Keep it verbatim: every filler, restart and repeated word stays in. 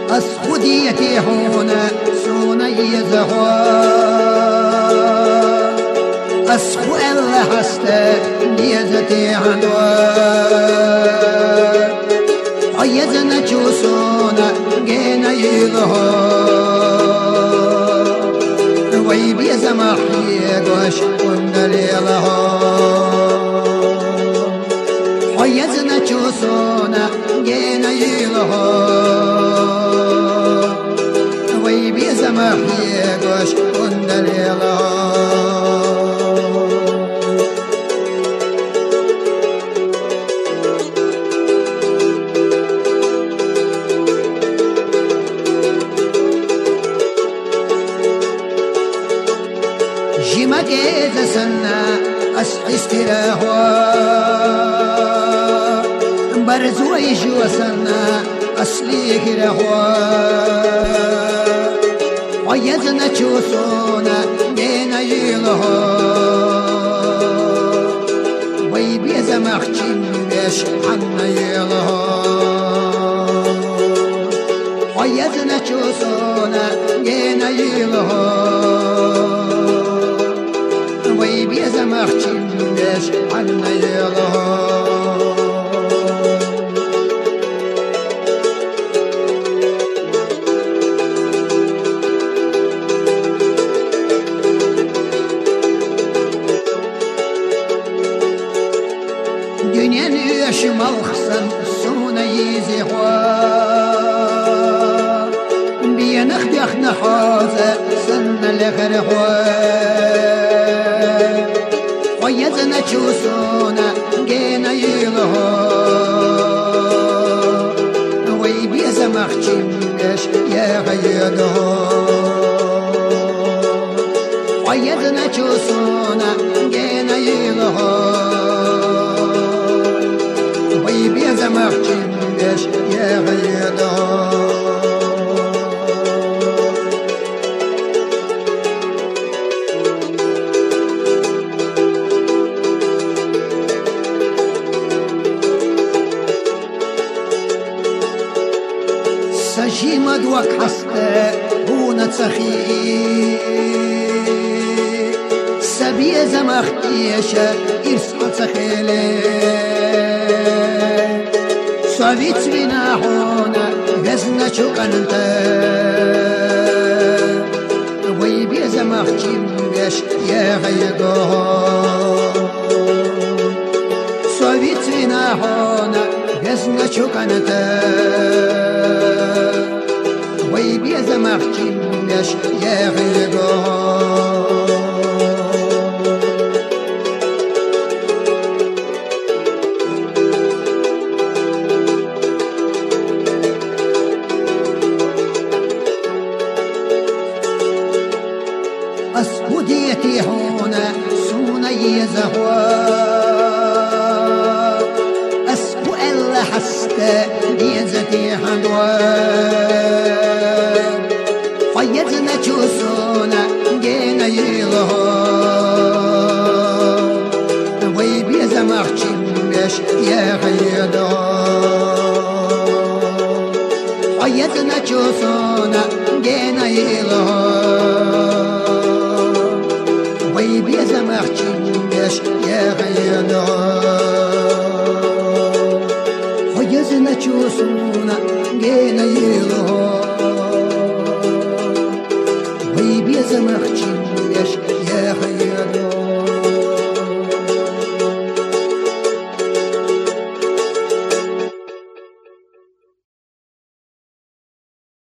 از خودیتی هونه سونه یزهوا از خو الله هسته نیزتی هندوا آیزن چوسونه گینه یزها وی بیزم احیه گوش کندلیلها آیزن چوسونه گینه یزها وی بیزم احیه گوش کندلیلها جمعك زسنا أسحسترهوا برزوي جوسنا أسليك رهوا ويزنا تشوسونا بينا يلها ويبيز مخشم بيش حنا يلها ويزنا تشوسونا بينا يلها ويبيز مخشم بيش حنا يلها دنيا يشمل خصن سونا يزيحوا بينخدخ نحوزة سن لغرحوا ويزنا تشوسونا جينا يلها ويبيز مخشم بيش يا غيدها ويزنا تشوسونا جينا يلها ويبيز مخشم بيش يا غيدها سجي مدوك حسته هونا تسخي سبي زمختيشة إرسال تخيلي سويت بنا هونا غزنا شوكنت ويبي زمختي مبيش يا غيقوها سويت بنا هونا غزنا شوكنت ويبي زمختي مبيش يا غيقوها أسكوديتي هنا سونا يزهوا أسكو الله حسته يزتي حدوا فيزنا تشوسونا جينا يلها ويبيز مخشم بيش يا غيدا فيزنا تشوسونا جينا يلها ويبيز مخشم بيش يا غيدا فيزنا تشوسونا جينا يلها